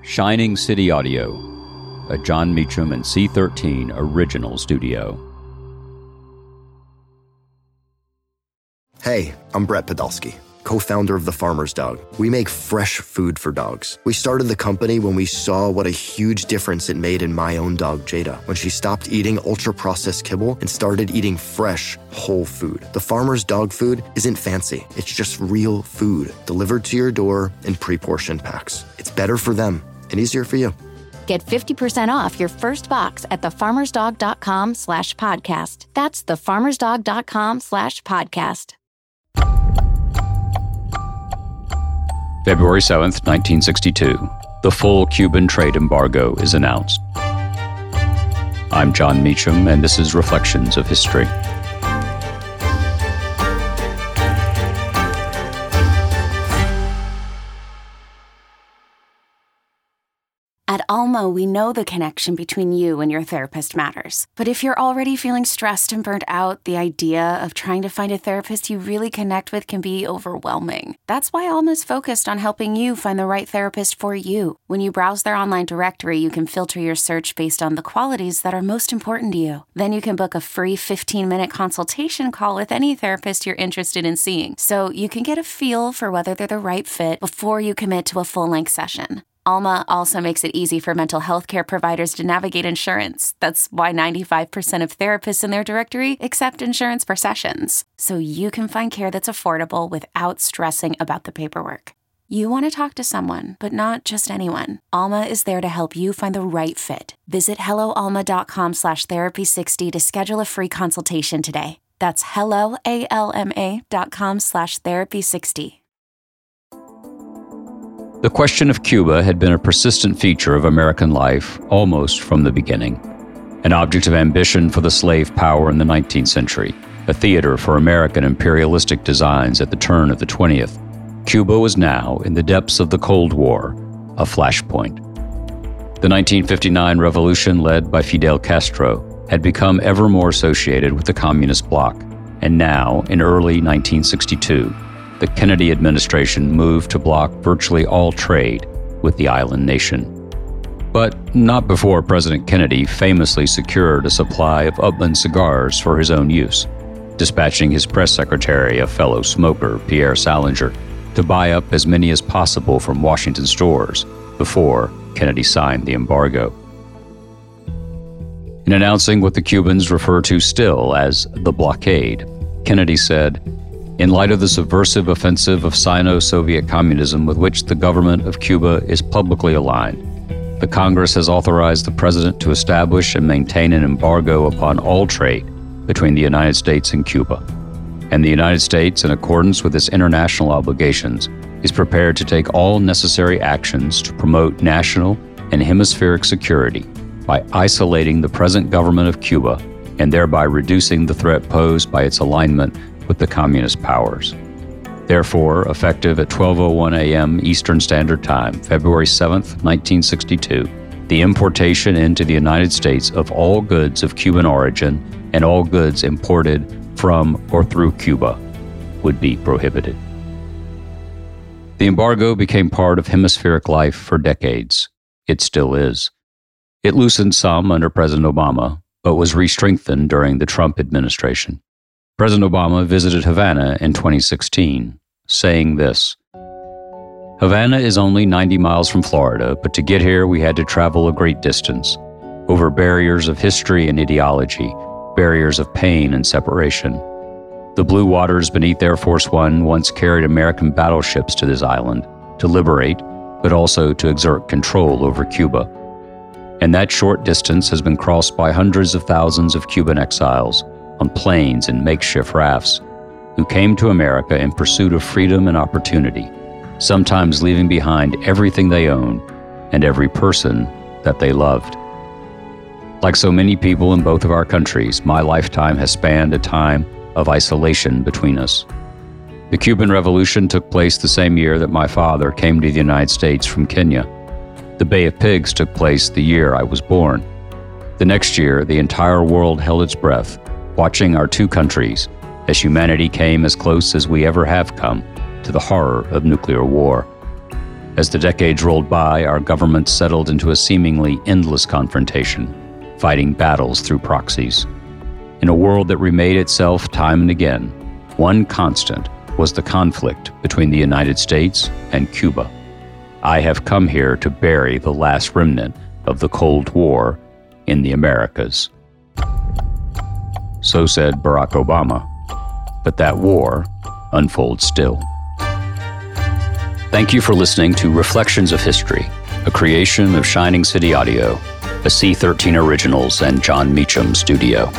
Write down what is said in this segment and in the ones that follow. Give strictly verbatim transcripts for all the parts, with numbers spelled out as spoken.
Shining City Audio, a Jon Meacham and C thirteen original studio. Hey, I'm Brett Podolsky, co-founder of The Farmer's Dog. We make fresh food for dogs. We started the company when we saw what a huge difference it made in my own dog, Jada, when she stopped eating ultra-processed kibble and started eating fresh, whole food. The Farmer's Dog food isn't fancy. It's just real food, delivered to your door in pre-portioned packs. It's better for them and easier for you. Get fifty percent off your first box at thefarmersdog.com slash podcast. That's thefarmersdog.com slash podcast. February seventh, nineteen sixty-two. The full Cuban trade embargo is announced. I'm Jon Meacham, and this is Reflections of History. At Alma, we know the connection between you and your therapist matters. But if you're already feeling stressed and burnt out, the idea of trying to find a therapist you really connect with can be overwhelming. That's why Alma's focused on helping you find the right therapist for you. When you browse their online directory, you can filter your search based on the qualities that are most important to you. Then you can book a free fifteen-minute consultation call with any therapist you're interested in seeing, so you can get a feel for whether they're the right fit before you commit to a full-length session. Alma also makes it easy for mental health care providers to navigate insurance. That's why ninety-five percent of therapists in their directory accept insurance for sessions, so you can find care that's affordable without stressing about the paperwork. You want to talk to someone, but not just anyone. Alma is there to help you find the right fit. Visit helloalma.com slash therapy60 to schedule a free consultation today. That's helloalma.com slash therapy60. The question of Cuba had been a persistent feature of American life almost from the beginning. An object of ambition for the slave power in the nineteenth century, a theater for American imperialistic designs at the turn of the twentieth, Cuba was now, in the depths of the Cold War, a flashpoint. The nineteen fifty-nine revolution led by Fidel Castro had become ever more associated with the communist bloc, and now, in early nineteen sixty-two, the Kennedy administration moved to block virtually all trade with the island nation. But not before President Kennedy famously secured a supply of Upland cigars for his own use, dispatching his press secretary, a fellow smoker, Pierre Salinger, to buy up as many as possible from Washington stores before Kennedy signed the embargo. In announcing what the Cubans refer to still as the blockade, Kennedy said, "In light of the subversive offensive of Sino-Soviet communism with which the government of Cuba is publicly aligned, the Congress has authorized the President to establish and maintain an embargo upon all trade between the United States and Cuba. And the United States, in accordance with its international obligations, is prepared to take all necessary actions to promote national and hemispheric security by isolating the present government of Cuba and thereby reducing the threat posed by its alignment with the communist powers. Therefore, effective at twelve oh one a.m. Eastern Standard Time, February seventh, nineteen sixty-two, the importation into the United States of all goods of Cuban origin and all goods imported from or through Cuba would be prohibited." The embargo became part of hemispheric life for decades. It still is. It loosened some under President Obama, but was re-strengthened during the Trump administration. President Obama visited Havana in twenty sixteen, saying this, "Havana is only ninety miles from Florida, but to get here we had to travel a great distance, over barriers of history and ideology, barriers of pain and separation. The blue waters beneath Air Force One once carried American battleships to this island, to liberate, but also to exert control over Cuba. And that short distance has been crossed by hundreds of thousands of Cuban exiles, on planes and makeshift rafts, who came to America in pursuit of freedom and opportunity, sometimes leaving behind everything they owned and every person that they loved. Like so many people in both of our countries, my lifetime has spanned a time of isolation between us. The Cuban Revolution took place the same year that my father came to the United States from Kenya. The Bay of Pigs took place the year I was born. The next year, the entire world held its breath, watching our two countries as humanity came as close as we ever have come to the horror of nuclear war. As the decades rolled by, our government settled into a seemingly endless confrontation, fighting battles through proxies. In a world that remade itself time and again, one constant was the conflict between the United States and Cuba. I have come here to bury the last remnant of the Cold War in the Americas. So said Barack Obama. But that war unfolds still. Thank you for listening to Reflections of History, a creation of Shining City Audio, a C thirteen Originals and John Meacham studio.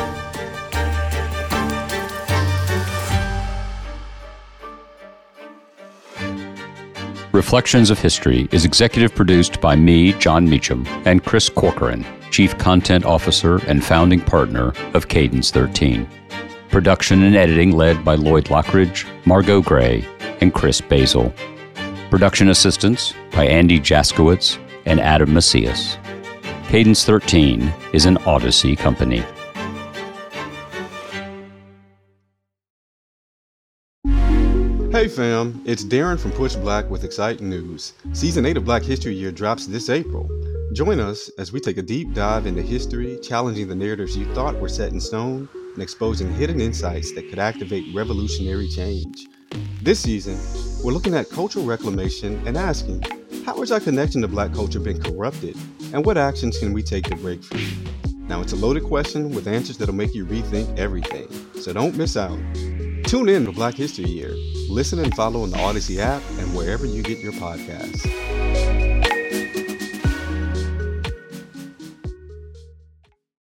Reflections of History is executive produced by me, John Meacham, and Chris Corcoran, Chief Content Officer and founding partner of Cadence thirteen. Production and editing led by Lloyd Lockridge, Margot Gray, and Chris Basil. Production assistance by Andy Jaskowitz and Adam Macias. Cadence thirteen is an Odyssey company. Hey fam, it's Darren from Push Black with exciting news. Season eight of Black History Year drops this April. Join us as we take a deep dive into history, challenging the narratives you thought were set in stone and exposing hidden insights that could activate revolutionary change. This season, we're looking at cultural reclamation and asking, how has our connection to Black culture been corrupted, and what actions can we take to break free? Now, it's a loaded question with answers that'll make you rethink everything, so don't miss out. Tune in to Black History Year. Listen and follow on the Odyssey app and wherever you get your podcasts.